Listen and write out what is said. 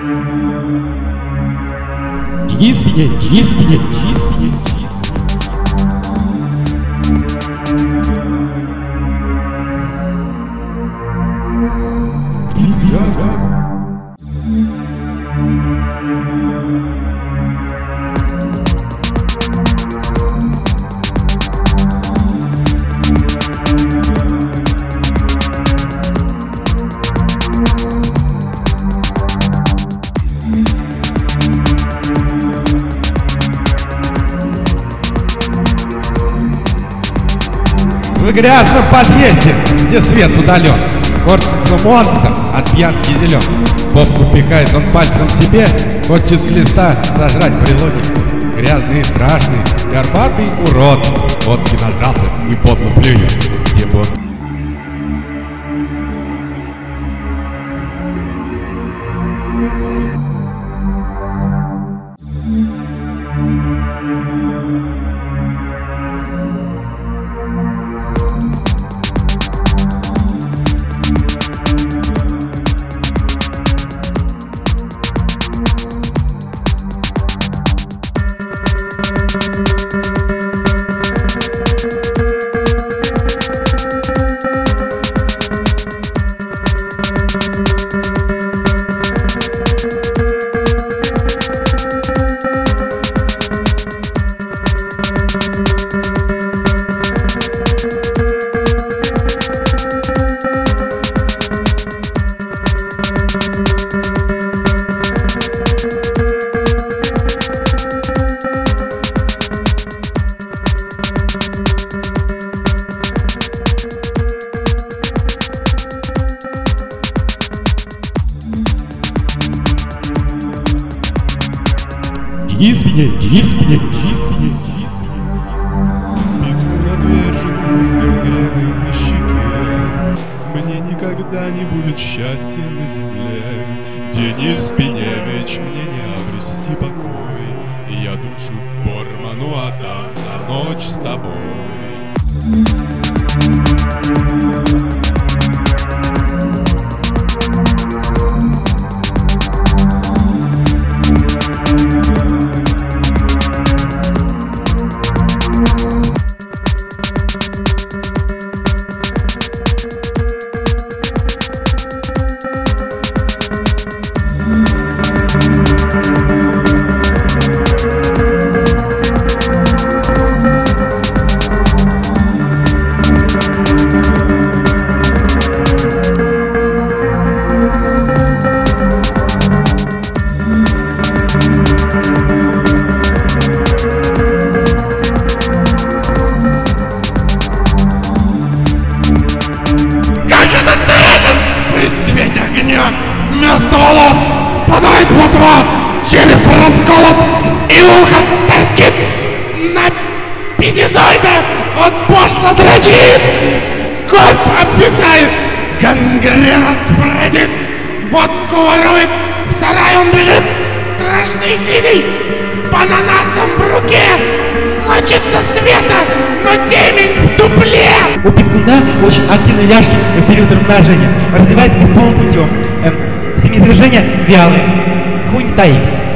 Денис меня. В грязном подъезде, где свет удален, корчится монстр от пьянки зелен. Попку пихает он пальцем себе, хочет глиста сожрать прилонит. Грязный и страшный, горбатый урод, водки нажрался и подло плюет. Где бы он? Денис меня. Пикнул отверженный с гангреной на щеке. Мне никогда не будет счастья на земле. Денис Пеневич, мне не обрести покой. Я душу Борману отдам за ночь с тобой. При свете огня вместо волос спадает ботва, череп расколот и ухо торчит. На пенизоиде он пошло дрочит, корп обвисает, гангрена спредит, водку ворует, в сарай он бежит, страшный синий, с бананасом в руке. Хочется света, но темень в дупле. У пикуна очень активные ляжки в период размножения. Развивается бесполым путем. Семяизвержение вялое. Хуй не стоит.